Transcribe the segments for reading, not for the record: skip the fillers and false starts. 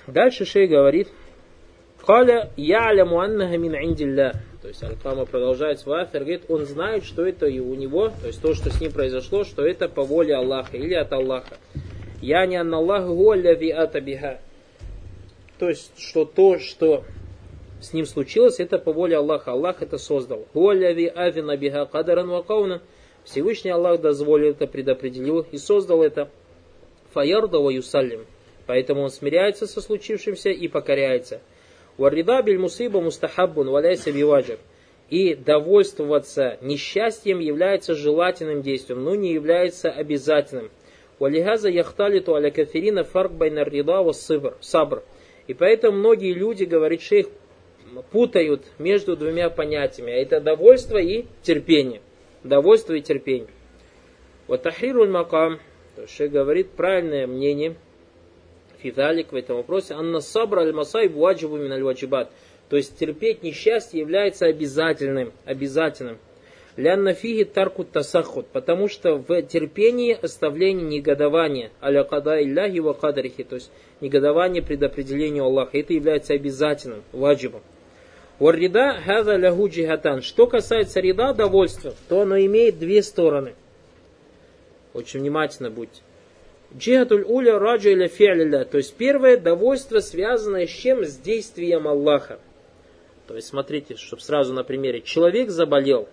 Дальше шейх говорит: «Каля я'ляму аннаха мин индилля». То есть Аль-Кама продолжает свой автор, говорит, он знает, что это и у него, то есть то, что с ним произошло, что это по воле Аллаха или от Аллаха. «Яни анна Аллаху гуа лави ата биха». То есть, что то, что с ним случилось, это по воле Аллаха. Аллах это создал. «Гуа лави авина биха кадаран ва кауна». Всевышний Аллах дозволил это, предопределил и создал это. «Фаярда ва юсаллим». Поэтому он смиряется со случившимся и покоряется. «Варрида биль мусиба мустахаббун валяйся биваджир». И довольствоваться несчастьем является желательным действием, но не является обязательным. «Валихаза яхталиту аля кафирина фарк байна ррида ва сабр». И поэтому многие люди, говорит шейх, путают между двумя понятиями. Это довольство и терпение. Довольство и терпение. Вот тахрируль макам, то шейх говорит правильное мнение фидалик в этом вопросе. Анна сабра аль-масайб ваджибу мин аль-ваджибат. То есть терпеть несчастье является обязательным. Лянна фиги тарку тасаххуд. Потому что в терпении оставление негодования. Аля када илляхи ва кадрихи. То есть негодование предопределению Аллаха. Это является обязательным, ваджибом. Варрида хаза лягу джихатан. Что касается рида, довольства, то оно имеет две стороны. Очень внимательно будьте. Джихатуль уля раджа или фи'лилля. То есть первое довольство, связанное с чем? С действием Аллаха. То есть смотрите, чтобы сразу на примере. Человек заболел.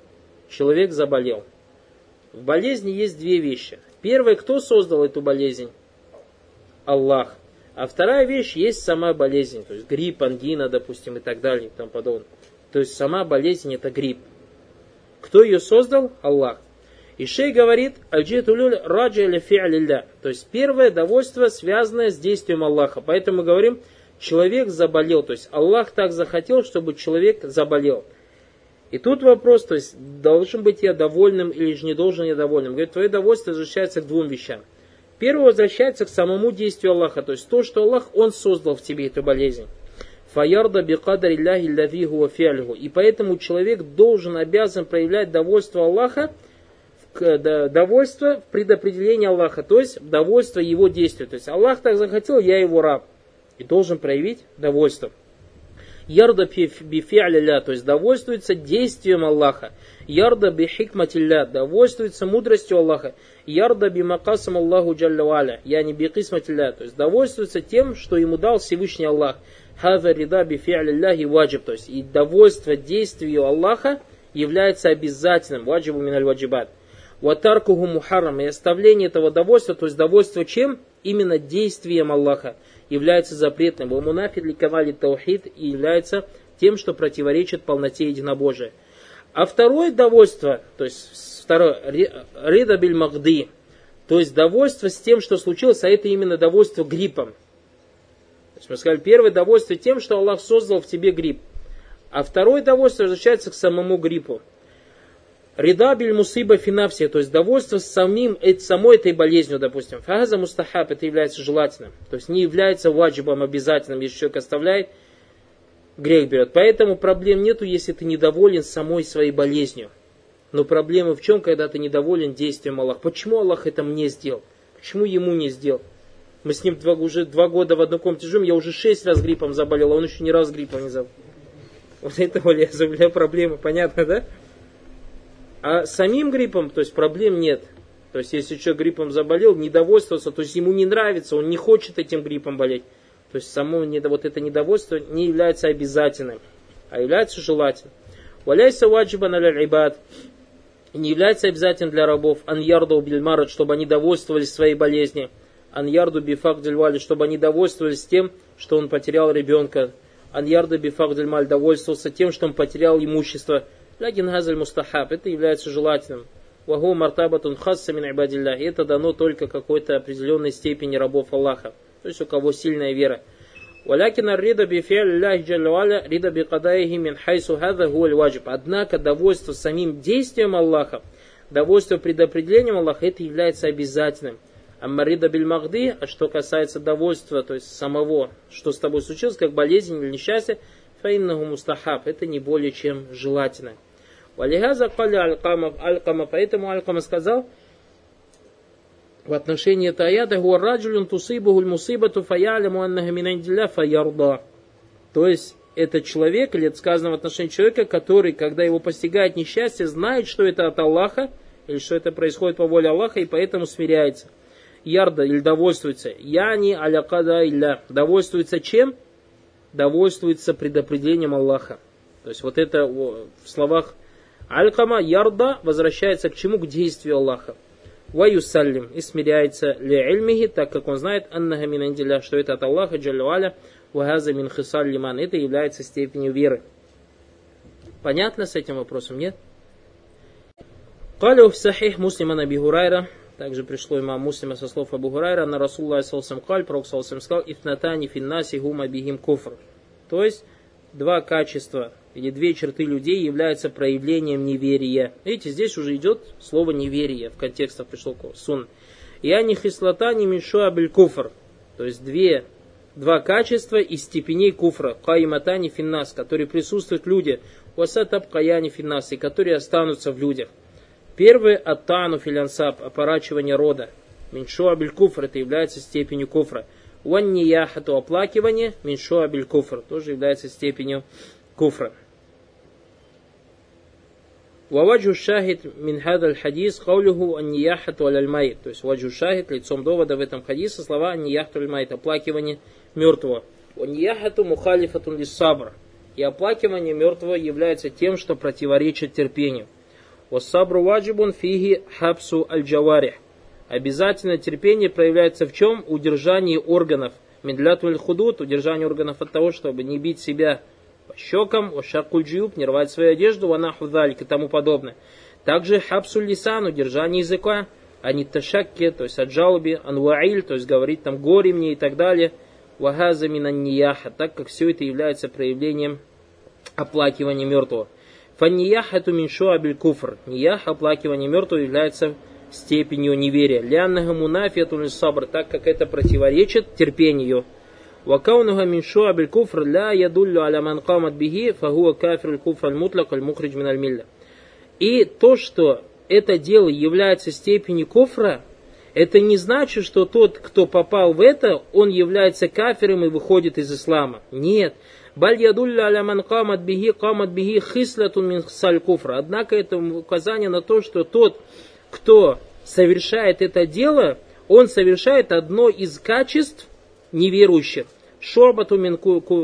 В болезни есть две вещи. Первое, кто создал эту болезнь? Аллах. А вторая вещь есть сама болезнь. То есть грипп, ангина, допустим, и так далее, и тому подобное. То есть сама болезнь это грипп. Кто ее создал? Аллах. И шейх говорит, аль-джитулюль раджа или фи'лилля. То есть первое довольство, связанное с действием Аллаха. Поэтому мы говорим, человек заболел. То есть Аллах так захотел, чтобы человек заболел. И тут вопрос, то есть должен быть я довольным или же не должен я довольным. Говорит, твое довольство возвращается к двум вещам. Первое возвращается к самому действию Аллаха. То есть то, что Аллах, Он создал в тебе эту болезнь. Фаярда бикадари ляхи лавиху ва фи'лиху. И поэтому человек обязан проявлять довольство Аллаха, довольство в предопределении Аллаха, то есть довольство его действия. То есть Аллах так захотел, я его раб. И должен проявить довольство. Ярда бифи'лилля, то есть довольствуется действием Аллаха. Ярда бихикматилля, довольствуется мудростью Аллаха. Ярда бимакасам Аллаху джалля ва'аля, яни бикисматилля, то есть довольствуется тем, что ему дал Всевышний Аллах. Хаза рида бифи'лилляхи ваджиб, то есть и довольство действию Аллаха является обязательным. Ваджибу миналь ваджибат. Ватаркуху мухаррам, и оставление этого довольства, то есть довольство чем? Именно действием Аллаха является запретным. Вамунафид ли кавали таухид, и является тем, что противоречит полноте единобожия. А второе довольство, то есть второе, рида биль махди, то есть довольство с тем, что случилось, а это именно довольство гриппом. То есть мы сказали, первое довольство тем, что Аллах создал в тебе грипп. А второе довольство возвращается к самому гриппу. Рида биль мусиба финапсия, то есть довольство с самой этой болезнью, допустим. Фаза мустахаб, это является желательным. То есть не является ваджибом обязательным, если человек оставляет, грех берет. Поэтому проблем нету, если ты недоволен самой своей болезнью. Но проблема в чем, когда ты недоволен действием Аллаха? Почему Аллах это мне сделал? Почему ему не сделал? Мы с ним уже 2 года в одной комнате живем, я уже 6 раз гриппом заболел, а он еще ни разу гриппом не заболел. Вот это проблема, понятно, да? А самим гриппом, то есть проблем нет. То есть если человек гриппом заболел, недовольствоваться, то есть ему не нравится, он не хочет этим гриппом болеть. То есть само вот это недовольство не является обязательным, а является желательным. Валяйса ваджибан аль-ибад. Не является обязательным для рабов ан-ярду биль-марад, чтобы они довольствовались своей болезнью. Ан-ярду бифак-диль-вали, чтобы они довольствовались тем, что он потерял ребенка. Ан-ярду бифак-диль-маль, довольствовался тем, что он потерял имущество. Лякин хазаль мустахаб, это является желательным. Ваху мартабатун хасса мин ибадилля, это дано только какой-то определенной степени рабов Аллаха, то есть у кого сильная вера. Валякин ар-рида би фи'лиллахи джалля ва'аля рида би кадайхи мин хайсу хаза хуаль ваджиб. Однако довольство самим действием Аллаха, довольство предопределением Аллаха, это является обязательным. Амма рида биль махди, а что касается довольства, то есть самого, что с тобой случилось, как болезнь или несчастье, фаиннаху мустахаб, это не более чем желательно. Валихаза каля аль-кама, поэтому аль-кама сказал, в отношении этой аяты «Гуарраджулюн тусибухуль мусибату фаяляму аннаха минандилля фаярда». То есть, это человек, или это сказано в отношении человека, который, когда его постигает несчастье, знает, что это от Аллаха, или что это происходит по воле Аллаха, и поэтому смиряется. Ярда, или довольствуется. Яни алякада илля. Довольствуется чем? Довольствуется предопределением Аллаха. То есть, вот это в словах алькама, ярда, возвращается к чему? К действию Аллаха. Ваюсаллим, и смиряется ли ильмихи, так как он знает, аннаха минандилля, что это от Аллаха, джаллю аля, вахаза мин хисаль лиман. Это является степенью веры. Понятно с этим вопросом, нет? Калю в сахих муслима на Аби Гурайра. Также пришло имам Муслима со слов Абу Гурайра, на Расуллах саллаллаху каль, пророк саллаллаху сказал, ифнатани финнаси гума бихим куфр. То есть, два качества или две черты людей являются проявлением неверия. Видите, здесь уже идет слово неверие, в контекстах пришло сун. Я не хислата, не меньшу абель куфр. То есть, два качества из степеней куфра. Каиматани финнас, которые присутствуют в людях. Васатаб каяни финнас, и которые останутся в людях. Первый аттану филянсаб, опорачивание рода. Меньшу абель куфр, это является степенью куфра. Уаннияхату, оплакивание. Меньшу абель куфр, тоже является степенью куфра. Ваваджу шахид мин хадаль хадис каулюху аннияхату аль-майт. То есть ваджу шахид, лицом довода в этом хадисе слова аннияхату аль-майт, оплакивание мертвого. Аннияхату мухалифатун лиссабр. И оплакивание мертвого является тем, что противоречит терпению. Вассабру ваджибун фиги хабсу аль-джаварих. Обязательно терпение проявляется в чем? Удержании органов. Медляту аль-худут, удержание органов от того, чтобы не бить себя по щекам, вашакуль джиюб, не рвать свою одежду, ванаху далик и тому подобное. Также хабсу лисан, удержание языка, аниташакке, то есть от жалоби, анваиль, то есть говорить там горе мне и так далее, вахаза минаннияха, так как все это является проявлением оплакивания мертвого. Фаннияхату миншу абель куфр. Ниях, оплакивание мертвого, является степенью неверия. Ляннага мунафиятун сабр, так как это противоречит терпению. Вакаунага миншу абель куфр ля ядуллю аля ман камат бихи фагуа кафир куфр аль-мутлак аль-мухридж мин аль-милля. И то, что это дело является степенью куфра, это не значит, что тот, кто попал в это, он является кафиром и выходит из ислама. Нет. Баль ядулля аля ман камат бихи хислатун мин саль куфра. Однако это указание на то, что тот, кто совершает это дело, он совершает одно из качеств неверующих. Шорбату мин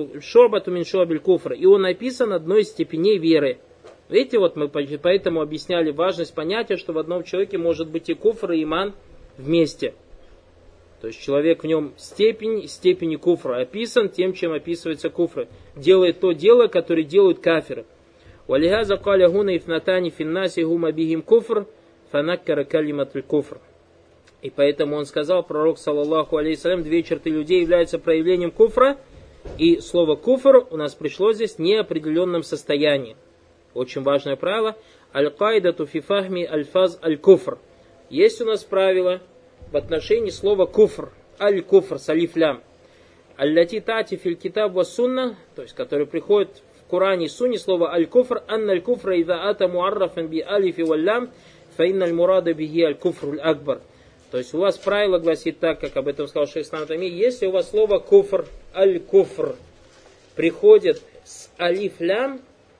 шуабель куфра. И он написан одной из степеней веры. Видите, вот мы поэтому объясняли важность понятия, что в одном человеке может быть и куфр, и иман вместе. То есть человек в нем степени куфра описан тем, чем описывается куфр. Делает то дело, которое делают кафиры. Валихаза каля гуна ифнатани финнаси гума бихим куфр фанаккара калиматуль куфр. И поэтому он сказал, пророк саллаллаху алейхиссалям, две черты людей являются проявлением куфра. И слово куфр у нас пришло здесь в неопределенном состоянии. Очень важное правило. Аль-кайдату фи фахми аль-фаз аль-куфр. Есть у нас правило в отношении слова куфр, аль-куфр, с алиф-лям. Аль-лати тати филь китаб ва сунна, то есть, который приходит в Коране и Сунне, слово аль-куфр, анна аль-куфра ида ата муаррафан би алифи валлям, фа инна аль-мурада биги аль-куфр аль-акбар. То есть, у вас правило гласит так, как об этом сказал шейх ислам Тайми, если у вас слово куфр, аль-куфр приходит с алиф-лям,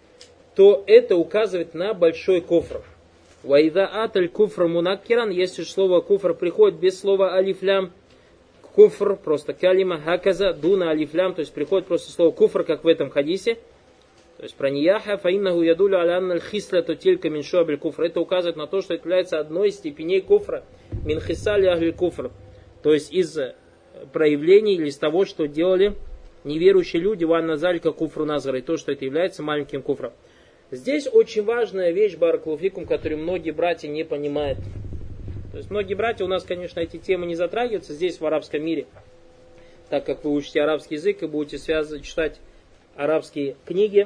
то это указывает на большой куфр. Вайда аталь куфр мунаккиран, если слово куфр приходит без слова алифлям, куфр, просто калима, хаказа, дуна алифлям, то есть приходит просто слово куфр, как в этом хадисе. То есть про нияха, фаиннаху ядулю аля анналь хисля то тилька мин шуабель куфр. Это указывает на то, что это является одной из степеней куфра, мин хисали ахль куфр. То есть из проявлений или из того, что делали неверующие люди, ванна залька куфру назгара, и то, что это является маленьким куфром. Здесь очень важная вещь, баракалуфикум, которую многие братья не понимают. То есть многие братья, у нас, конечно, эти темы не затрагиваются здесь, в арабском мире, так как вы учите арабский язык и будете читать арабские книги.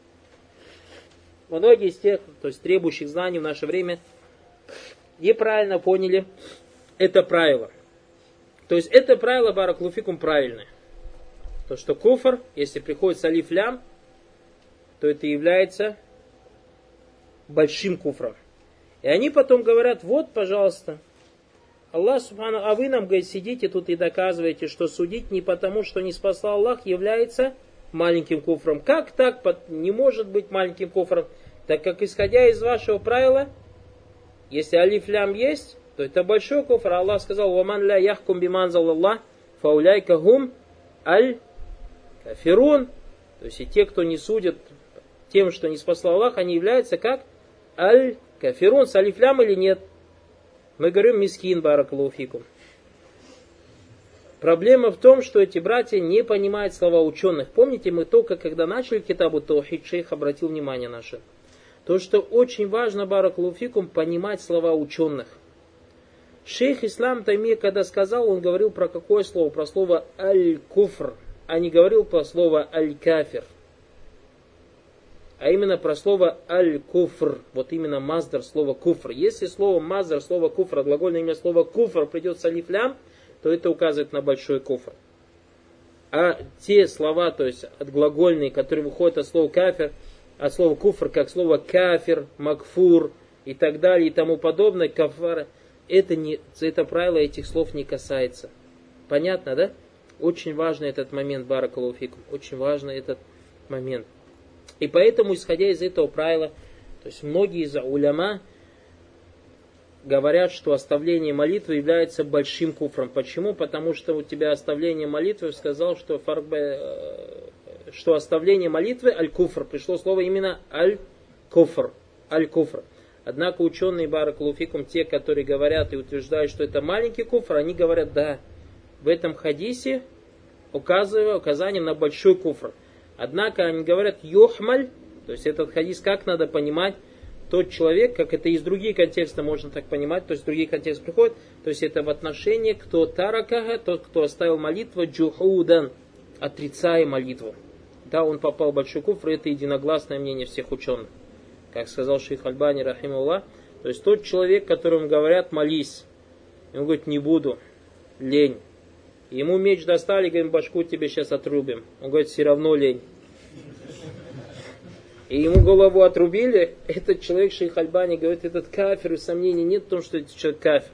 Многие из тех, то есть требующих знаний в наше время, неправильно поняли это правило. То есть это правило, баракалуфикум, правильное. То, что куфр, если приходит с алиф-лям, то это является большим куфром. И они потом говорят, вот, пожалуйста, Аллах субхану, а вы нам, говорит, сидите тут и доказываете, что судить не потому, что не спасал Аллах, является маленьким куфром. Как так не может быть маленьким куфром? Так как, исходя из вашего правила, если алиф лям есть, то это большой куфр. Аллах сказал: «Ваман ля яхкум биманзал Аллах, фауляйка гум аль кафирун». То есть и те, кто не судят тем, что не спасал Аллах, они являются как аль кафирун. С алиф лям или нет? Мы говорим мискин, баракаллаху фикум. Проблема в том, что эти братья не понимают слова ученых. Помните, мы только когда начали китабу Таухид, шейх обратил внимание наше. То, что очень важно, баракаллаху фикум, понимать слова ученых. Шейх Ислам Таймия, когда сказал, он говорил про какое слово? Про слово аль-куфр, а не говорил про слово аль-кафир. А именно про слово аль-куфр. Вот именно маздар слова куфр. Если слово маздар, слово куфр, глагольное имя слова куфр придет с алиф лям, то это указывает на большой куфр. А те слова, то есть отглагольные, которые выходят от слова кафир, от слова куфр, как слово кафир, макфур и так далее и тому подобное, кафара, это правило этих слов не касается. Понятно, да? Очень важный этот момент, баракаллаху фикум. Очень важный этот момент. И поэтому, исходя из этого правила, то есть многие из уляма говорят, что оставление молитвы является большим куфром. Почему? Потому что у тебя оставление молитвы, сказал, что оставление молитвы аль-куфр. Пришло слово именно аль-куфр. Аль-куфр. Однако ученые, баракаллаху фикум, те, которые говорят и утверждают, что это маленький куфр, они говорят, да, в этом хадисе указание на большой куфр. Однако они говорят юхмаль, то есть этот хадис как надо понимать, тот человек, как это из других контекстов можно так понимать, то есть другие контексты приходят, то есть это в отношении, кто таракага, тот, кто оставил молитву, джухудан, отрицая молитву. Да, он попал в большой куфр, это единогласное мнение всех ученых. Как сказал шейх Альбани, рахимахуллах, то есть тот человек, которому говорят молись, и он говорит, не буду, лень. Ему меч достали, говорим, башку тебе сейчас отрубим. Он говорит, все равно лень. И ему голову отрубили. Этот человек, шейх Альбани, говорит, этот кафир, и сомнений нет в том, что этот человек кафир.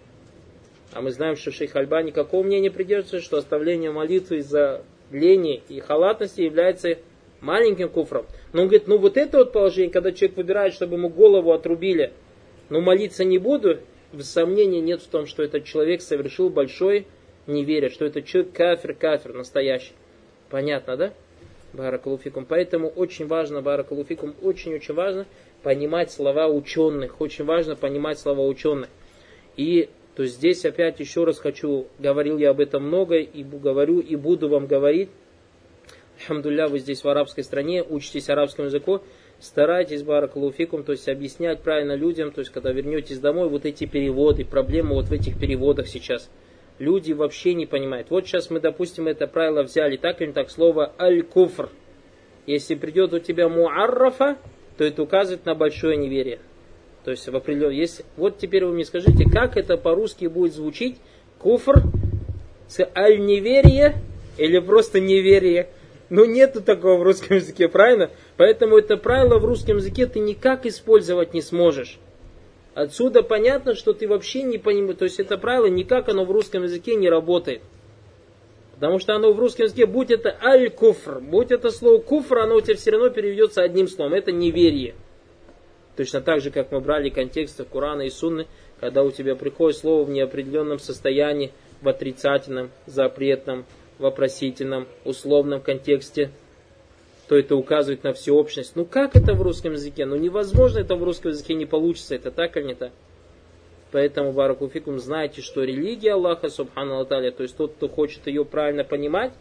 А мы знаем, что шейх Альбани какого мнения придерживается, что оставление молитвы из-за лени и халатности является маленьким куфром. Но он говорит, вот это вот положение, когда человек выбирает, чтобы ему голову отрубили, но молиться не буду, сомнений нет в том, что этот человек совершил большой неверие, что этот человек кафир настоящий. Понятно, да? Баракаллаху фикум. Поэтому очень важно, баракаллаху фикум, очень-очень важно понимать слова ученых. Очень важно понимать слова ученых. И то есть здесь опять еще раз говорил я об этом много, и говорю, и буду вам говорить. Алхамдулилля, вы здесь в арабской стране, учитесь арабскому языку, старайтесь, баракаллаху фикум, то есть объяснять правильно людям, то есть когда вернетесь домой, вот эти переводы, проблемы вот в этих переводах сейчас. Люди вообще не понимают. Вот сейчас мы, допустим, это правило взяли, так или не так, слово аль-куфр. Если придет у тебя муаррафа, то это указывает на большое неверие. То есть в определенном... Вот теперь вы мне скажите, как это по-русски будет звучить? Куфр с аль-неверие или просто неверие? Ну нету такого в русском языке, правильно? Поэтому это правило в русском языке ты никак использовать не сможешь. Отсюда понятно, что ты вообще не понимаешь, то есть это правило никак оно в русском языке не работает. Потому что оно в русском языке, будь это аль-куфр, будь это слово куфр, оно у тебя все равно переведется одним словом, это неверие. Точно так же, как мы брали контексты Корана и Сунны, когда у тебя приходит слово в неопределенном состоянии, в отрицательном, запретном, вопросительном, условном контексте, то это указывает на всеобщность. Ну как это в русском языке? Ну невозможно это в русском языке, не получится. Это так или не так? Поэтому, баракаллаху фикум, знайте, что религия Аллаха, субхану ва тааля, то есть тот, кто хочет ее правильно понимать,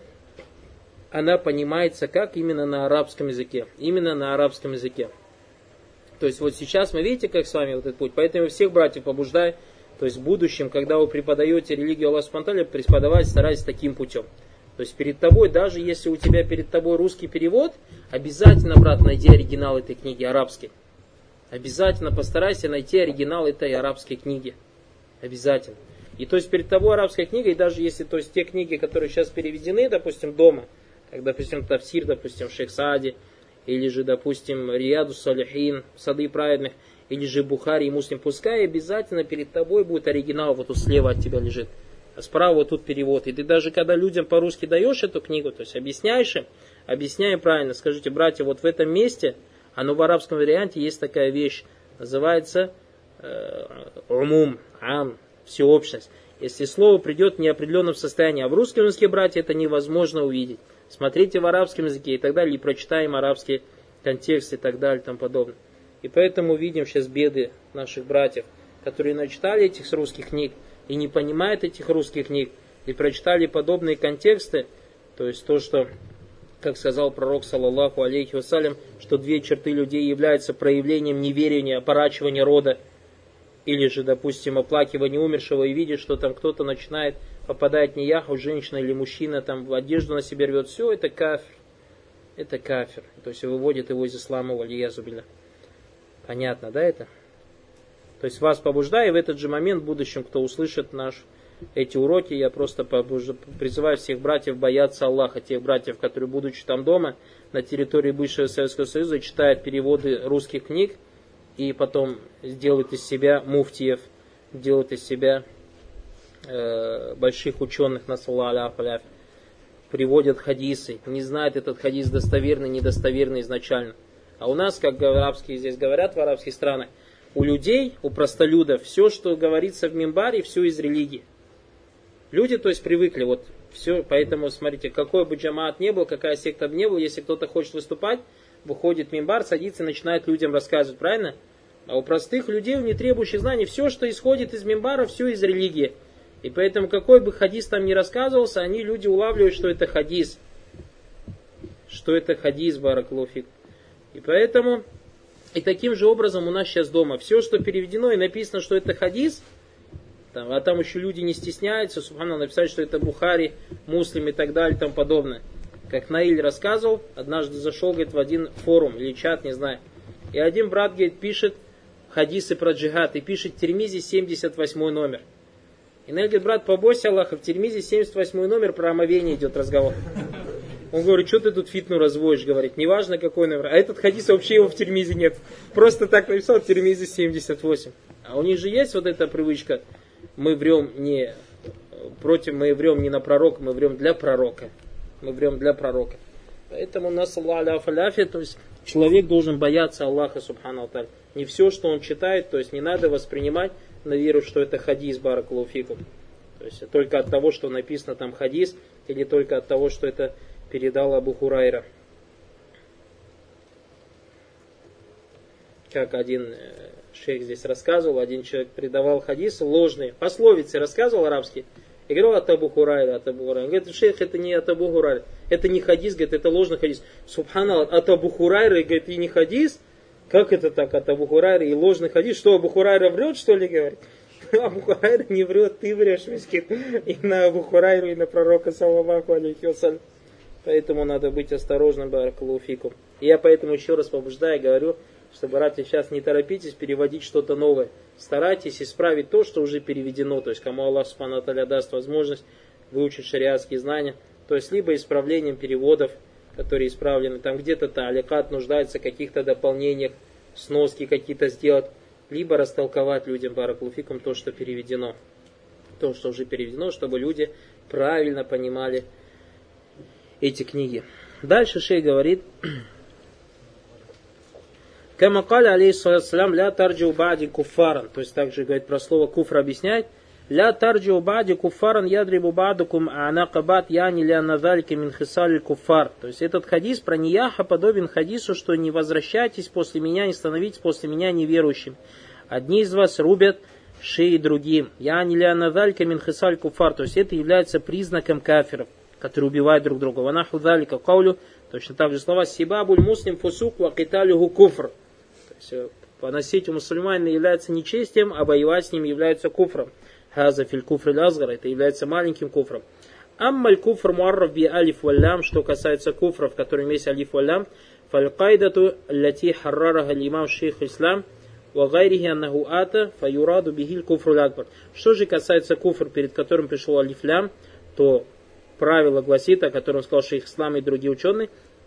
она понимается как именно на арабском языке. Именно на арабском языке. То есть вот сейчас мы видите, как с вами вот этот путь. Поэтому всех братьев побуждаю, то есть в будущем, когда вы преподаете религию Аллаха, субхану ва тааля, преподавать старайтесь таким путем. То есть перед тобой, даже если у тебя перед тобой русский перевод, обязательно, брат, найди оригинал этой книги арабский. Обязательно постарайся найти оригинал этой арабской книги. Обязательно. И то есть перед тобой арабская книга, и даже если то есть те книги, которые сейчас переведены, допустим, дома, как, допустим, Тафсир, допустим, Шейх Саади, или же, допустим, Рияду Салихин, Сады праведных, или же Бухари и Муслим, пускай обязательно перед тобой будет оригинал, вот тут слева от тебя лежит, а справа вот тут перевод. И ты даже когда людям по-русски даешь эту книгу, то есть объясняешь им, объясняй правильно, скажите, братья, вот в этом месте, оно в арабском варианте есть такая вещь, называется умум, ам, всеобщность. Если слово придет в неопределенном состоянии, а в русском языке, братья, это невозможно увидеть. Смотрите в арабском языке и так далее, или прочитаем арабский контекст и так далее и тому подобное. И поэтому видим сейчас беды наших братьев, которые начитали этих русских книг и не понимают этих русских книг, и прочитали подобные контексты, то есть то, что, как сказал пророк, саллаллаху алейхи вассалям, что две черты людей являются проявлением неверия, опорачивания рода, или же, допустим, оплакивание умершего, и видит, что там кто-то начинает попадать нияху, женщина или мужчина, там в одежду на себе рвет, все, это кафир. Это кафир. То есть выводит его из ислама, валиязу билля. Понятно, да, это? То есть вас побуждаю, в этот же момент, в будущем, кто услышит эти уроки, я просто призываю всех братьев бояться Аллаха, тех братьев, которые, будучи там дома, на территории бывшего Советского Союза, читают переводы русских книг, и потом делают из себя муфтиев, делают из себя больших ученых, приводят хадисы, не знают этот хадис достоверный, недостоверный изначально. А у нас, как арабские здесь говорят в арабских странах, у людей, у простолюдов, все, что говорится в мимбаре, все из религии. Люди, то есть, привыкли, вот все, поэтому, смотрите, какой бы джамаат не был, какая секта бы не была, если кто-то хочет выступать, выходит в мимбар, садится и начинает людям рассказывать, правильно? А у простых людей, не требующих знаний, все, что исходит из мимбара, все из религии. И поэтому, какой бы хадис там ни рассказывался, люди улавливают, что это хадис. Что это хадис, баракалуфик. И поэтому, и таким же образом у нас сейчас дома, все, что переведено и написано, что это хадис, а там еще люди не стесняются, субханаллах, написать, что это Бухари, Муслим и так далее и тому подобное. Как Наиль рассказывал, однажды зашел, говорит, в один форум или чат, не знаю. И один брат, говорит, пишет хадисы про джихад и пишет в Тирмизи 78 номер. И Наиль говорит, брат, побойся Аллаха, в Тирмизи 78 номер про омовение идет разговор. Он говорит, что ты тут фитну разводишь, говорит, неважно какой номер. А этот хадис вообще его в Тирмизи нет. Просто так написал в Тирмизи 78. А у них же есть вот эта привычка, мы врем не на пророка, мы врем для пророка. Мы врем для пророка. Поэтому нас Аллах аляфи, то есть человек должен бояться Аллаха, субхану тааля. Не все, что он читает, то есть не надо воспринимать на веру, что это хадис, баракаллаху фикум. То есть только от того, что написано там хадис, или только от того, что это передал Абу Хурайра. Как один шейх здесь рассказывал, один человек передавал хадисы ложные, пословицы рассказывал арабские, и говорил от Абу Хурайра, от Абу Хурайра. Он говорит, шейх, это не от Абу Хурайра, это не хадис, говорит, это ложный хадис. Субханаллах, от Абу Хурайра, говорит, и не хадис? Как это так, от Абу Хурайра и ложный хадис? Что, Абу Хурайра врет, что ли, говорит? Абу Хурайра не врет, ты врешь, мискин. И на Абу Хурайру, и на пророка, саллаллаху алейхи вассалям. Поэтому надо быть осторожным, баракаллаху фикум. И я поэтому еще раз побуждаю, говорю, что, братья, сейчас не торопитесь переводить что-то новое. Старайтесь исправить то, что уже переведено. То есть, кому Аллах субхану ва тааля даст возможность выучить шариатские знания. То есть, либо исправлением переводов, которые исправлены. Там где-то тааликат нуждается в каких-то дополнениях, сноски какие-то сделать. Либо растолковать людям, баракаллаху фикум, то, что переведено. То, что уже переведено, чтобы люди правильно понимали эти книги. Дальше шейх говорит... Кама каля алейхиссалям ля тарджиу ба'ди куффаран. То есть также говорит про слово куфр объясняет. Ля тарджиу ба'ди куффаран ядрибу ба'дукум а'накабат яни ля назальки мин хисаль куффар. То есть этот хадис про нияха подобен хадису, что не возвращайтесь после меня, не становитесь после меня неверующим. Одни из вас рубят шеи другим. Яни ля назальки мин хисаль куффар. То есть это является признаком кафиров, которые убивают друг друга. Ванаху залика каулю. Точно так же слова сибабуль муслим фусук ва киталюху куфр. То есть поносить у мусульманина является нечестием, а воевать с ним является куфром. Хаза филь куфр аль-азгар, это является маленьким куфром. Аммаль куфр муарраф би алиф валлям, что касается куфра, в котором есть алиф валлям, фаль-кайдату лати харрараха имам шейх ислам, ва гайрихи аннаху ата, фаюраду бихиль куфру аль-акбар. Что же касается куфр, перед которым пришел алиф лям, то правило гласит, о котором сказал шейх ислам и другие ученые,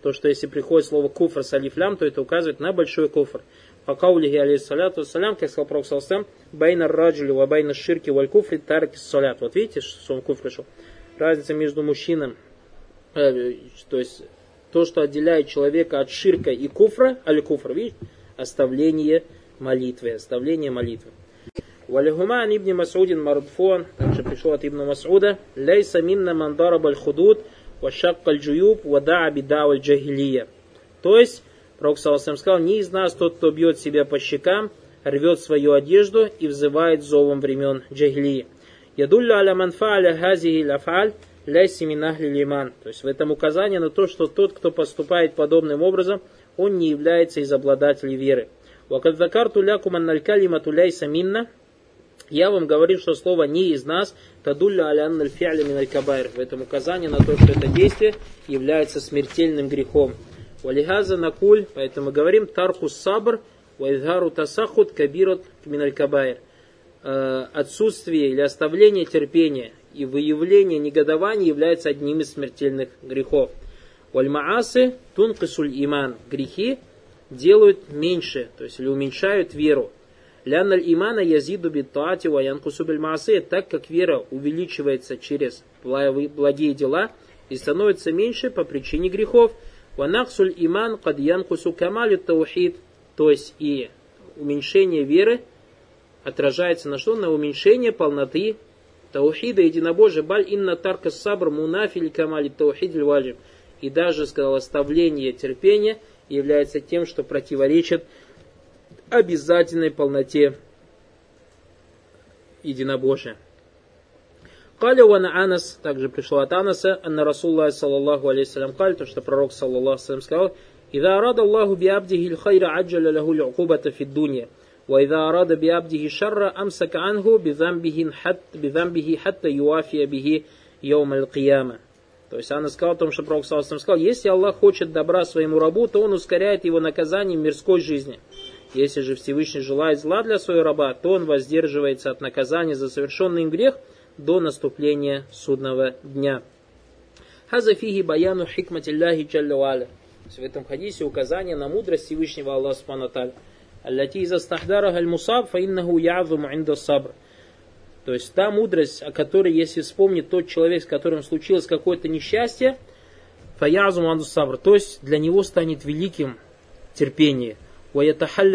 то, что если приходит слово куфр с алифлям, то это указывает на большой куфр. Факаулихи алейхиссаляту вассалям, как сказал пророк саллаллаху алейхи ва саллям, байна раджули ва байна ширки валь куфри тарки салят. Вот видите, что он куфр пришел? Разница между мужчинами, то есть то, что отделяет человека от ширка и куфра, аль-куфр, видите, оставление молитвы. Валихума ан ибн Мас'удин марфуан, также пришел от ибн Мас'уда, лейса минна ман дараба аль-худуд, ва шакка аль-джуюб, ва да'a бидау аль-джахилия. То есть, пророк саллаллаху алейхи ва саллям сказал, не из нас тот, кто бьет себя по щекам, рвет свою одежду и взывает зовом времен джахилии. Ядулля аля ман фа'аля хазихи лаф'аль, ляйси мин ахли лиман. То есть в этом указание на то, что тот, кто поступает подобным образом, он не является из обладателей веры. Вакад закарту лякум анналь калимату ляйса минна. Я вам говорю, что слово не из нас, тадулля аля анналь фи'ля миналь кабайр. В этом указание на то, что это действие является смертельным грехом. Валихаза накуль, поэтому говорим тарку сабр, вайдгару тасахут кабирот миналь кабайр. Отсутствие или оставление терпения и выявление негодования является одним из смертельных грехов. Вальмаасы тункисуль иман. Грехи делают меньше, то есть или уменьшают веру. Лянналь имана язиду биттаати ва янкусу биль маасы, так как вера увеличивается через благие дела и становится меньше по причине грехов. Ва наксуль иман кад янкусу камалю таухид, то есть и уменьшение веры отражается на что? На уменьшение полноты таухида, единобожия. Баль инна тарка сабр мунафиль камали таухид ваджиб. И даже, сказал, оставление терпения является тем, что противоречит обязательной полноте единобожия. Каля вана Анас, также пришло от Анаса, анна Расуллах саллаллаху алейхи салям каль, то что пророк саллаллаху салям сказал, «Ида арада Аллаху би абдихи л-хайра аджаля лаху л-укубата фи дунья, ва ида арада би абдихи шарра амсака анху би замбихи хатта юафия бихи йоум аль-кияма». То есть Анна сказал о том, что пророк саллаллаху алейхи сказал, если Аллах хочет добра своему рабу, то он ускоряет его наказание в мирской жизни. Если же Всевышний желает зла для своего раба, то он воздерживается от наказания за совершенный им грех до наступления судного дня. Хазафихи баяну хикматилляхи джалля ва'аля. В этом хадисе указание на мудрость Всевышнего Аллаха субхану ва тааля. Аллати иза стахдараха аль-мусаб фа иннаху я'зуму инда сабр. То есть та мудрость, о которой, если вспомнит тот человек, с которым случилось какое-то несчастье, фа я'зуму инда сабр, то есть для него станет великим терпение. И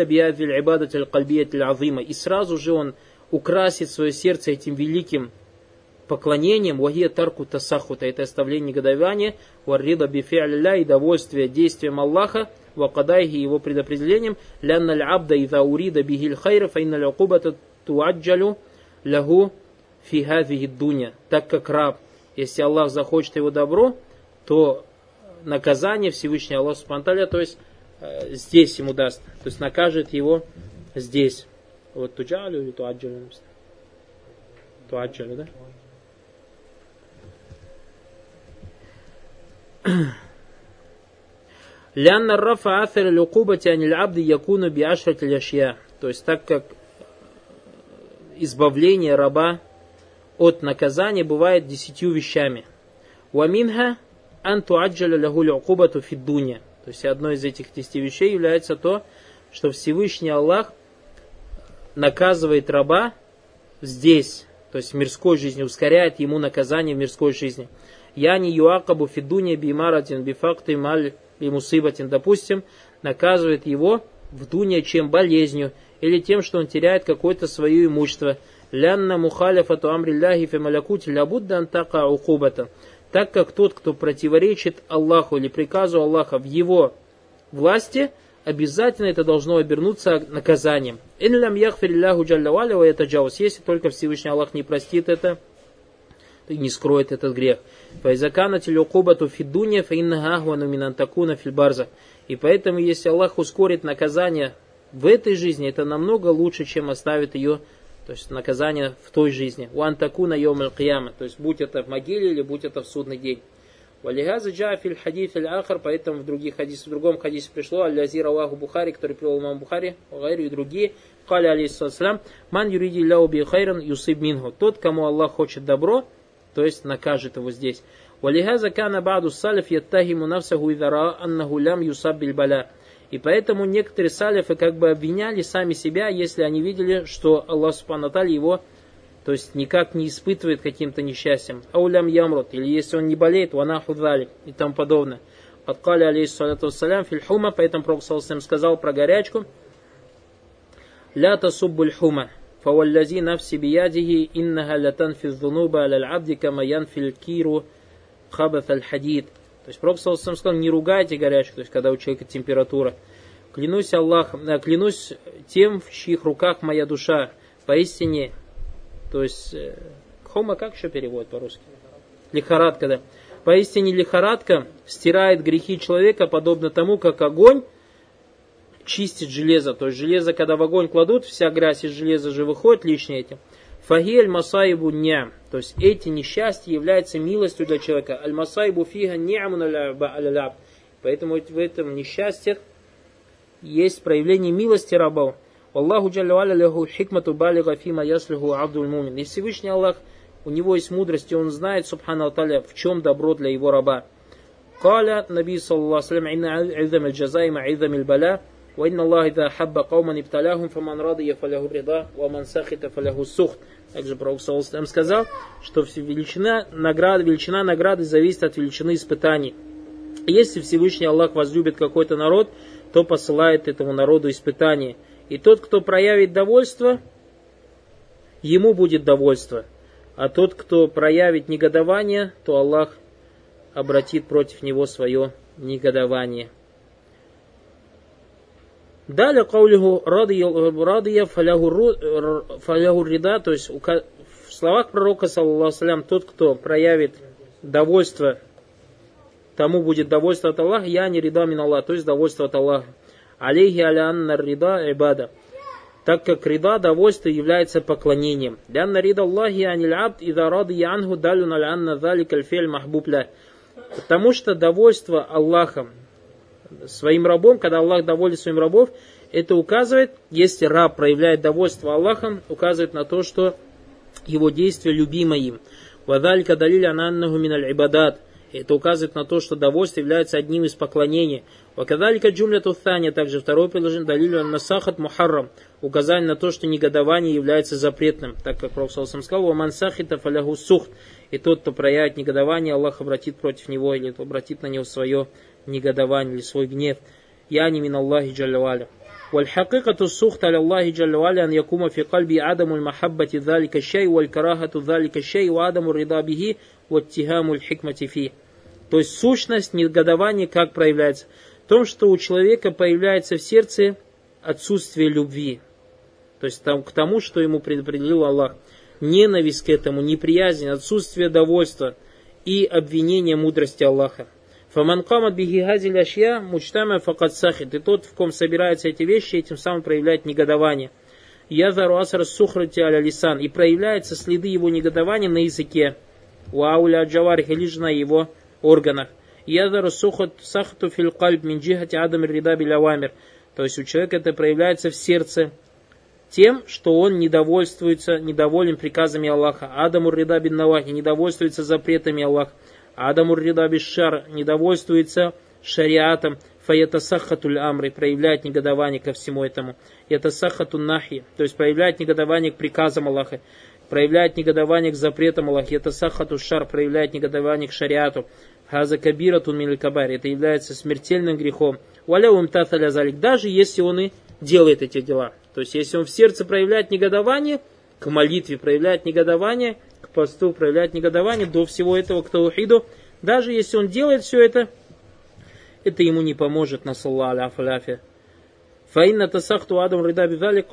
сразу же он украсит свое сердце этим великим поклонением, вахия тарку тасахута, это оставление негодования, варрида бифи'ля и довольствие действием Аллаха, вакадайхи его предопределением, лянналь абда иза урида бихиль хайра, фаинналь укубата туаджалю лягу фи хазихи дуня. Так как раб, если Аллах захочет его добро, то наказание Всевышний Аллах субхану ва тааля, то есть здесь ему даст, то есть накажет его здесь. Вот туджалю или туаджалю? Туаджалю, да? Лянна рафа афер лукубати аниль абди якуну биашрат ляшья. То есть так как избавление раба от наказания бывает 10 вещами. Ваминха анту аджаля лягу лукубату фиддуня. То есть одной из этих 10 вещей является то, что Всевышний Аллах наказывает раба здесь, то есть в мирской жизни, ускоряет ему наказание в мирской жизни. Яни юакабу фидуня бимаратин бифакты маль бимусыбатин, допустим, наказывает его в дуне чем болезнью или тем, что он теряет какое-то свое имущество. Лянна мухаляфату амрилляхи фемалякути лябудда антака укубата. Так как тот, кто противоречит Аллаху или приказу Аллаха в его власти, обязательно это должно обернуться наказанием. Если только Всевышний Аллах не простит это, и не скроет этот грех. И поэтому, если Аллах ускорит наказание в этой жизни, это намного лучше, чем оставит ее, то есть наказание в той жизни. Уантакуна йом аль-кияма, то есть будь это в могиле или будь это в судный день. Валихаза джа фил хадис аль-ахар, поэтому в другом хадисе пришло аль-лазир Аллаху Бухари, который привел имам Бухари, и другие. Кали алейхиссалям, ман юриди ляу би хайран юсиб минху. Тот, кому Аллах хочет добро, то есть накажет его здесь. وَلِهَذَا كَانَ بَعْضُ السَّلَفِ يَتَّهِمُ نَفْسَهُ إِذَا رَأَى أَنَّهُ لَمْ يُصَبْ بِالْبَلَاءِ. И поэтому некоторые салифы как бы обвиняли сами себя, если они видели, что Аллах Субхану ва Тааля его, то есть никак не испытывает каким-то несчастьем. Аулям ямрут, или если он не болеет, ванаху дзалик и тому подобное. Подкали алейхиссалату вассалям фильхума, поэтому Пророк саллаллаху алейхи ва саллям сказал про горячку: ля тасуббуль хума, фаваллази нафси биядихи, иннаха латанфи зунуба аляль абди кама янфиль киру хабат аль-хадид. То есть Пророк саллаллаху алейхи ва саллям сказал: не ругайте горячку, то есть когда у человека температура. Клянусь тем, в чьих руках моя душа, поистине. То есть, хома как еще переводит по-русски? Лихорадка, да. Поистине лихорадка стирает грехи человека, подобно тому, как огонь чистит железо. То есть железо, когда в огонь кладут, вся грязь из железа же выходит лишнее этим. Фагиль масаибу ням. То есть эти несчастья являются милостью для человека. Аль масаибу фига ни'амун аль-абд. Поэтому в этом несчастье есть проявление милости рабов. Аллаху джалля ва аля лаху хикмату балига фима яслиху абдуль мумин. И Всевышний Аллах, у него есть мудрость, и он знает, субхану ва тааля, в чем добро для его раба. Каля Наби саллаллаху алейхи ва саллям: инна изам аль-джазаи ма изам аль-бала, ва инна Аллах иза хабба кауман ибталяхум, фаман радия фаляху рида, ва ман сахита фаляху сухт. Также Пророк саллаллаху алейхи ва саллям сказал, что величина награды зависит от величины испытаний. Если Всевышний Аллах возлюбит какой-то народ, то посылает этому народу испытания. И тот, кто проявит довольство, ему будет довольство. А тот, кто проявит негодование, то Аллах обратит против него свое негодование. Далее, каулиху радия фалягу рида, то есть в словах пророка, саллаллаху алейхи ва саллям, тот, кто проявит довольство, тому будет довольство от Аллаха, я не рида мин Аллах, то есть довольство от Аллаха. Алейхи аля анна рида ибада. Так как рида, довольство, является поклонением. Лянна рида Аллахи аниль абд ида радия анху далюн аля анна залик аль-фель махбуб ля. Потому что довольство Аллахом своим рабом, когда Аллах доволен своим рабов, это указывает, если раб проявляет довольство Аллахом, указывает на то, что его действие любимо им. Вадалика далиля аннаху миналь ибадат. Это указывает на то, что довольство является одним из поклонений. Вакадалика джумля туфтания, также второе предложение, далилю насахат мухаррам, указание на то, что негодование является запретным, так как Пророк саллаллаху алейхи ва саллям сказал: «Ваман сахита фаляху сухт». И тот, кто проявит негодование, Аллах обратит против него, или обратит на него свое негодование, или свой гнев. Яни мин Аллахи джалля ва аля. والحقيقة السخط على الله جل وعلا أن يقوم في قلبي عدم المحبة ذلك الشيء والكراهة ذلك الشيء وعدم الرضا به واتهام الحكمة فيه. То есть сущность негодования как проявляется? В том, что у человека появляется в сердце отсутствие любви. То есть к тому, что ему предопределил Аллах. Ненависть к этому, неприязнь, отсутствие довольства и обвинение мудрости Аллаха. Фаман камат бихи газиль ашья мучтама факат сахит. И тот, в ком собираются эти вещи, этим самым проявляет негодование. Язару асар сухрати аля лисан. И проявляются следы его негодования на языке. Уауля джаварих, или же на его органах. Язару сахту фил кальб мин джихати адам рида бил авамир. То есть у человека это проявляется в сердце тем, что он недоволен приказами Аллаха. Адамур рида бин навахи, недовольствуется запретами Аллаха. Адамур рида бин шар, недовольствуется шариатом. Фаятасахатуль амры, проявляет негодование ко всему этому. Ятасахатун нахи, то есть проявляет негодование к приказам Аллаха. Проявляет негодование к запретам Аллаха. Ятасахату шар, проявляет негодование к шариату. Хаза кабиратун мин аль-кабари, это является смертельным грехом. Валяум таталя залик, даже если он и делает эти дела. То есть если он в сердце проявляет негодование к молитве, проявляет негодование к посту, проявляет негодование до всего этого к таухиду, даже если он делает все это ему не поможет, насаллаху аляфи. Фаинна тасахту адам рида бидалик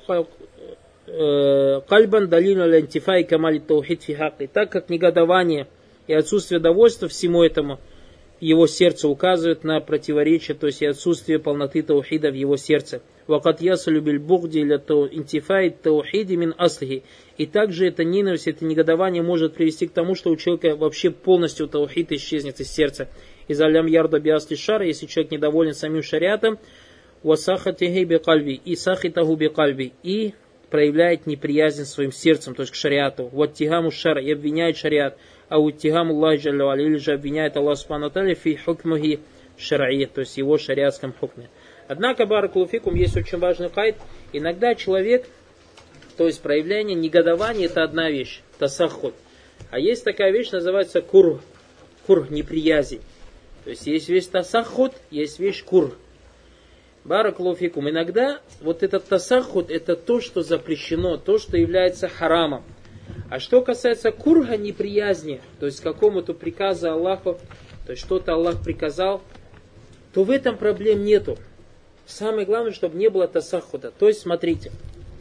кальбан далину аль-антифай камали таухид фи хакки. Так как негодование и отсутствие довольства всему этому его сердце указывает на противоречие, то есть и отсутствие полноты таухида в его сердце. Вакат ясалю биль бугди ля интифай таухиди мин аслихи. И также эта ненависть, это негодование может привести к тому, что у человека вообще полностью таухид исчезнет из сердца. Из алям ярда биасли шара, если человек недоволен самим шариатом, васахатихи би кальби, и сахитаху би кальби, и проявляет неприязнь своим сердцем, то есть к шариату. Вот тигаму шар и обвиняет шариат, а вот тигаму Аллах или же обвиняет Аллах субхану тааля фи хукмахи шар'и, то есть его шариатском хукме. Однако, баракаллаху фикум, есть очень важный кайд. Иногда человек, то есть проявление негодования, это одна вещь, тасаххуд. А есть такая вещь, называется кур, неприязнь. То есть есть вещь тасаххуд, есть вещь кур. Баракаллаху фикум. Иногда вот этот тасаххуд, это то, что запрещено, то, что является харамом. А что касается курга, неприязни, то есть какому-то приказу Аллаху, то есть что-то Аллах приказал, то в этом проблем нету. Самое главное, чтобы не было тасаххуда. То есть, смотрите,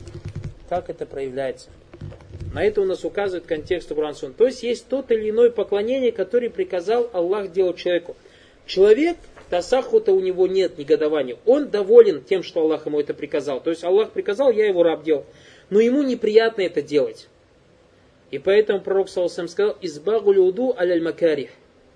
как это проявляется. На это у нас указывает контекст Кур'ан Сунна. То есть, есть тот или иное поклонение, которое приказал Аллах делать человеку. Человек, тасаххуда у него нет, негодования. Он доволен тем, что Аллах ему это приказал. То есть, Аллах приказал, я его раб делал. Но ему неприятно это делать. И поэтому пророк саллаллаху алейхи ва саллям сказал: «Избагуль уду аляль макарих».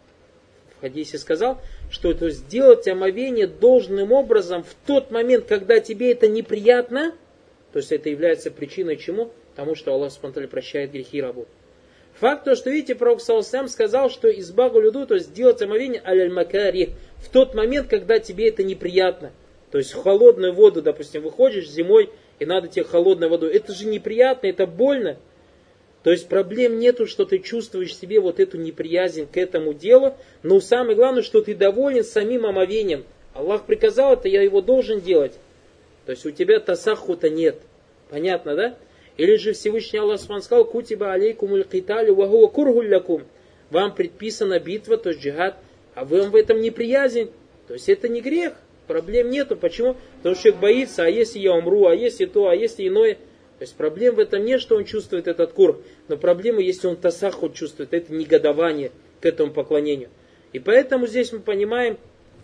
В хадисе сказал, что то есть делать омовение должным образом в тот момент, когда тебе это неприятно, то есть это является причиной чему? Тому, что Аллах субхану ва тааля прощает грехи рабу. Факт то, что видите, пророк саллаллаху алейхи ва саллям сказал, что избагу люду, то есть делать омовение аляль макари, в тот момент, когда тебе это неприятно. То есть в холодную воду, допустим, выходишь зимой и надо тебе холодной водой. Это же неприятно, это больно. То есть проблем нету, что ты чувствуешь в себе вот эту неприязнь к этому делу, но самое главное, что ты доволен самим омовением. Аллах приказал это, я его должен делать. То есть у тебя тасаххута нет. Понятно, да? Или же Всевышний Аллах сказал: «Кутиба алейкумуль киталю ва хуа кургуль лакум». Вам предписана битва, то есть джихад, а вам в этом неприязнь. То есть это не грех, проблем нету. Почему? Потому что человек боится, а если я умру, а если то, а если иное. То есть проблем в этом нет, что он чувствует этот кур, но проблема, если он тасаххуд чувствует, это негодование к этому поклонению. И поэтому здесь мы понимаем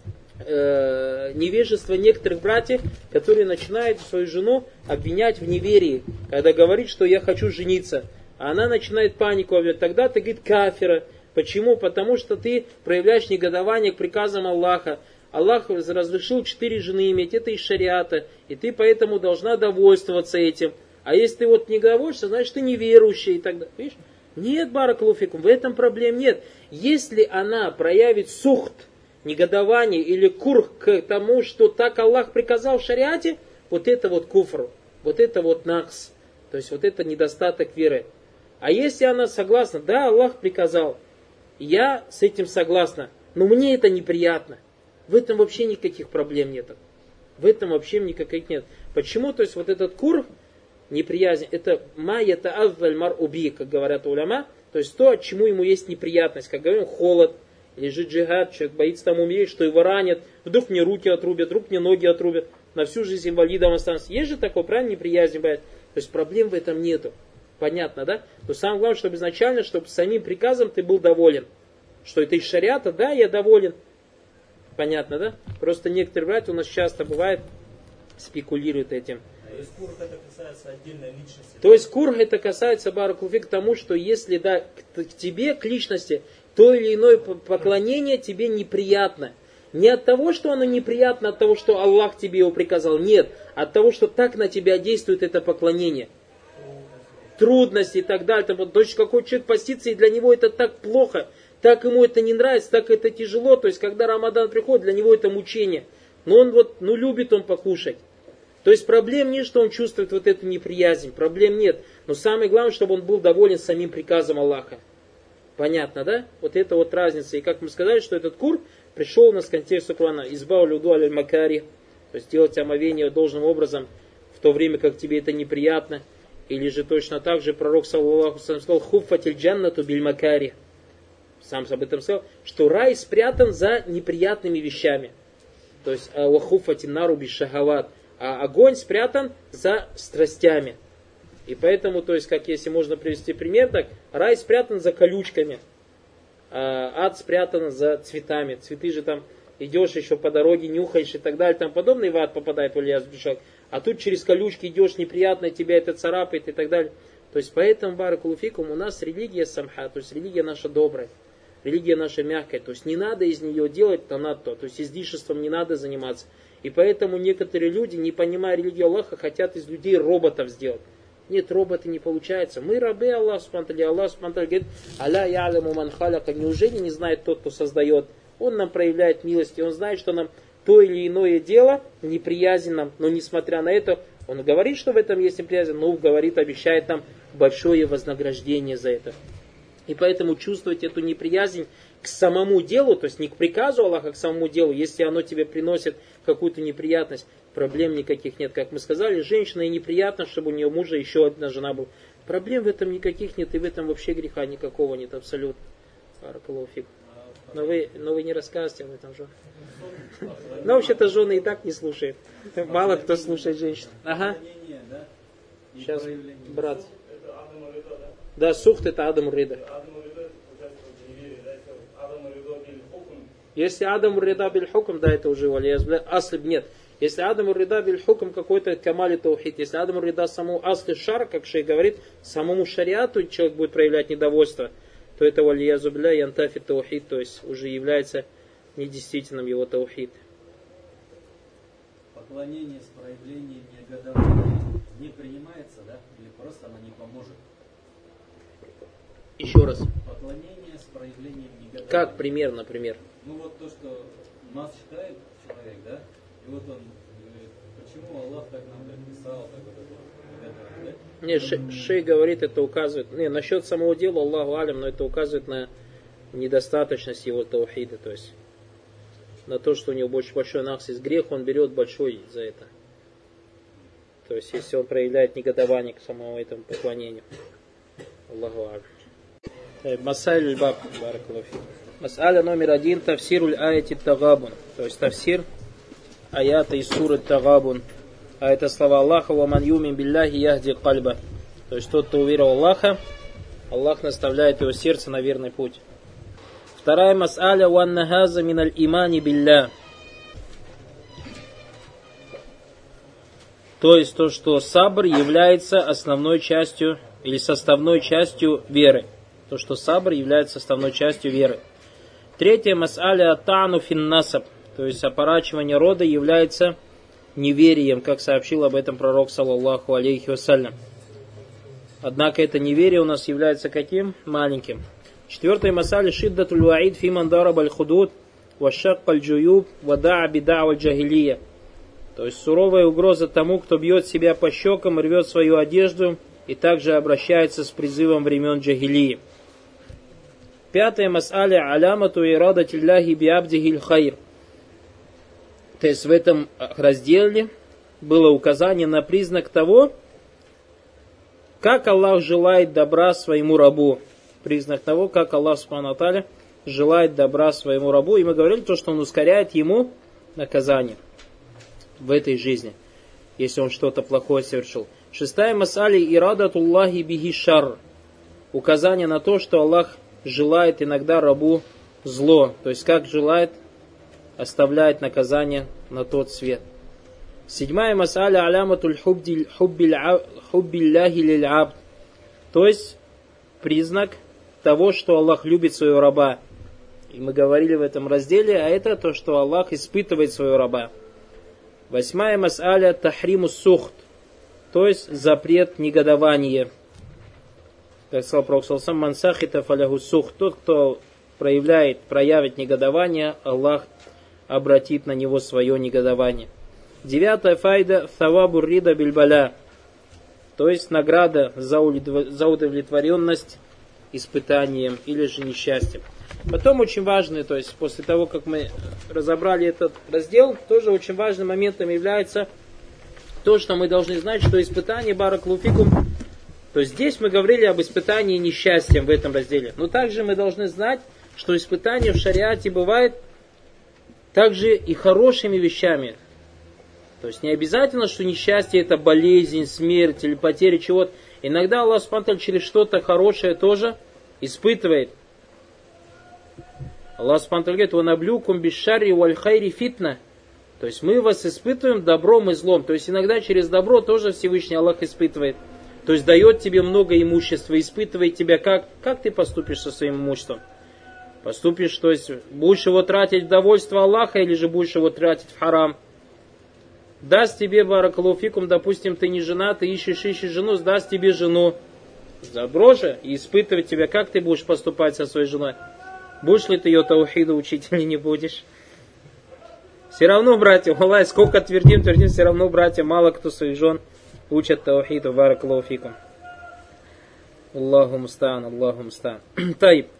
невежество некоторых братьев, которые начинают свою жену обвинять в неверии, когда говорит, что я хочу жениться, а она начинает панику обвинять, тогда ты, говорит, кафира. Почему? Потому что ты проявляешь негодование к приказам Аллаха. Аллах разрешил 4 жены иметь, это из шариата, и ты поэтому должна довольствоваться этим. А если ты вот не довольствуешься, значит ты неверующий и так далее. Видишь? Нет, баракаллаху фикум, в этом проблем нет. Если она проявит сухт, негодование или кур к тому, что так Аллах приказал в шариате, вот это вот куфр, вот это вот накс, то есть вот это недостаток веры. А если она согласна, да, Аллах приказал, я с этим согласна, но мне это неприятно, в этом вообще никаких проблем нет. В этом вообще никаких нет. Почему? То есть вот этот кур, неприязнь, это майята авваль мар уби, как говорят уляма, то есть то, чему ему есть неприятность, как говорим, холод, или же джихад, человек боится там умереть, что его ранят, вдруг мне руки отрубят, вдруг мне ноги отрубят, на всю жизнь инвалидом останусь. Есть же такое, правильно, неприязнь бывает. То есть проблем в этом нету. Понятно, да? Но самое главное, чтобы изначально, чтобы самим приказом ты был доволен. Что это из шариата, да, я доволен. Понятно, да? Просто некоторые братья у нас часто бывает, спекулируют этим. А если кург это касается отдельной личности? То есть кург это касается, баракулфи, к тому, что если да, к тебе, к личности, то или иное поклонение тебе неприятно. Не от того, что оно неприятно, от того, что Аллах тебе его приказал. Нет, от того, что так на тебя действует это поклонение. Трудности и так далее. То есть какой человек постится, и для него это так плохо, так ему это не нравится, так это тяжело. То есть когда Рамадан приходит, для него это мучение. Но он вот, любит он покушать. То есть проблем нет, что он чувствует вот эту неприязнь. Проблем нет. Но самое главное, чтобы он был доволен самим приказом Аллаха. Понятно, да? Вот это вот разница. И как мы сказали, что этот кур пришел у нас в контексте Курана. Избау люду аль макари. То есть делать омовение должным образом, в то время как тебе это неприятно. Или же точно так же пророк саллаллаху алейхи ва саллям сказал: хуффатиль джаннату биль макари. Сам об этом сказал, что рай спрятан за неприятными вещами. То есть хуффатин нару биш шахават. А огонь спрятан за страстями. И поэтому, то есть, как если можно привести пример, так рай спрятан за колючками, а ад спрятан за цветами. Цветы же там идешь еще по дороге, нюхаешь и так далее, там подобное, и в ад попадает, а тут через колючки идешь, неприятно, тебя это царапает и так далее. То есть, поэтому, баракаллаху фикум, у нас религия самха, то есть религия наша добрая, религия наша мягкая, то есть не надо из нее делать танатто, то есть излишеством не надо заниматься. И поэтому некоторые люди, не понимая религию Аллаха, хотят из людей роботов сделать. Нет, роботы не получается. Мы рабы Аллах Субхану. Аллах Субхану говорит: «Аля яляму ман халяка». Неужели не знает тот, кто создает? Он нам проявляет милость, и он знает, что нам то или иное дело неприязнь нам, но несмотря на это, он говорит, что в этом есть неприязнь, но говорит, обещает нам большое вознаграждение за это. И поэтому чувствовать эту неприязнь к самому делу, то есть не к приказу Аллаха, а к самому делу, если оно тебе приносит какую-то неприятность, проблем никаких нет. Как мы сказали, женщина и неприятно, чтобы у нее мужа еще одна жена была. Проблем в этом никаких нет, и в этом вообще греха никакого нет, абсолютно. Баракаллаху фик. Но вы не рассказываете об этом же. Но вообще-то жены и так не слушают. Мало кто слушает женщин. Ага. Сейчас, брат. Да, сухт это Адам Рида. Если Адам Рида биль хукм, да, это уже валияз. Аслиб нет. Если Адам Рида биль хукм, какой-то камали таухид. Если Адам Рида самому асли шар, как шей говорит, самому шариату человек будет проявлять недовольство, то это валиязу билля янтафи таухид, то есть уже является недействительным его таухид. Поклонение с проявлением негодования не принимается, да? Или просто оно не поможет? Еще раз. Поклонение с проявлением негодования. Как пример, например? Ну вот то, что нас читает человек, да? И вот он говорит, почему Аллах так нам написал, так вот это, да? Не, шей говорит, это указывает. Не, насчет самого дела, Аллаху алям, но это указывает на недостаточность его таухида, то есть на то, что у него больше большой нахс из грех, он берет большой за это. То есть, если он проявляет негодование к самому этому поклонению. Аллаху алям. Масаль аль-баб, баракаллаху фик. Мас'аля номер 1, тафсируль аяти тагабун. То есть, тафсир аята из суры тагабун. А это слова Аллаха: «Ва ман юмин билляхи яхди кальба». То есть, тот, кто уверовал в Аллаха, Аллах наставляет его сердце на верный путь. Вторая мас'аля: «Ва аннахаза миналь имани билля». То есть, то, что сабр является основной частью или составной частью веры. То, что сабр является составной частью веры. Третья мас'аля: «Та'ну фин насаб». То есть, опорачивание рода является неверием, как сообщил об этом пророк, саллаллаху алейхи вассалям. Однако это неверие у нас является каким? Маленьким. Четвертая мас'аля: «Шиддатуль ваид фи ман дараб аль-худуд ва шакка аль-джуюб ва да'a бида'у аль-джахилия». То есть суровая угроза тому, кто бьет себя по щекам, рвет свою одежду и также обращается с призывом времен джахилии. Пятая мас'аля: «Алямату ирадатилляхи биабдихиль хайр». То есть в этом разделе было указание на признак того, как Аллах желает добра своему рабу. Признак того, как Аллах Субхану ва Тааля желает добра своему рабу. И мы говорили то, что он ускоряет ему наказание в этой жизни, если он что-то плохое совершил. Шестая мас'аля: ирадатуллахи бихи шар. Указание на то, что Аллах желает иногда рабу зло. То есть как желает, оставляет наказание на тот свет. Седьмая мас'аля: аляматуль хуббилляхи лиль абд. То есть признак того, что Аллах любит своего раба. И мы говорили в этом разделе, а это то, что Аллах испытывает своего раба. Восьмая мас'аля: тахримус сухт. То есть запрет негодования. Как сказал пророк саллаллаху алейхи ва саллям: мансахита фаляху сухт. Тот, кто проявит негодование, Аллах обратит на него свое негодование. Девятая файда: thawabur рида бильбаля. То есть награда за удовлетворенность испытанием или же несчастьем. Потом очень важный, то есть после того, как мы разобрали этот раздел, тоже очень важным моментом является то, что мы должны знать, что испытание баракаллаху фикум, то есть здесь мы говорили об испытании несчастьем в этом разделе. Но также мы должны знать, что испытание в шариате бывает также и хорошими вещами. То есть не обязательно, что несчастье это болезнь, смерть или потеря чего-то. Иногда Аллах Субхану ва Тааля через что-то хорошее тоже испытывает. Аллах Субхану ва Тааля говорит: «Ванаблюкум бишшарри валь хайри фитна». То есть мы вас испытываем добром и злом. То есть иногда через добро тоже Всевышний Аллах испытывает. То есть дает тебе много имущества, испытывает тебя, как ты поступишь со своим имуществом. Поступишь, то есть будешь его тратить в довольство Аллаха или же будешь его тратить в харам. даст тебе баракалуфикум, допустим, ты не жена, ты ищешь жену, даст тебе жену. Заброша и испытывать тебя, как ты будешь поступать со своей женой. Будешь ли ты ее таухиду учить или не будешь? Все равно, братья, Аллах, сколько твердим, все равно, братья, мало кто своих жен учат таухиду, баракалуфикум. Аллаху мустаан, Аллаху мустаан. Таиб.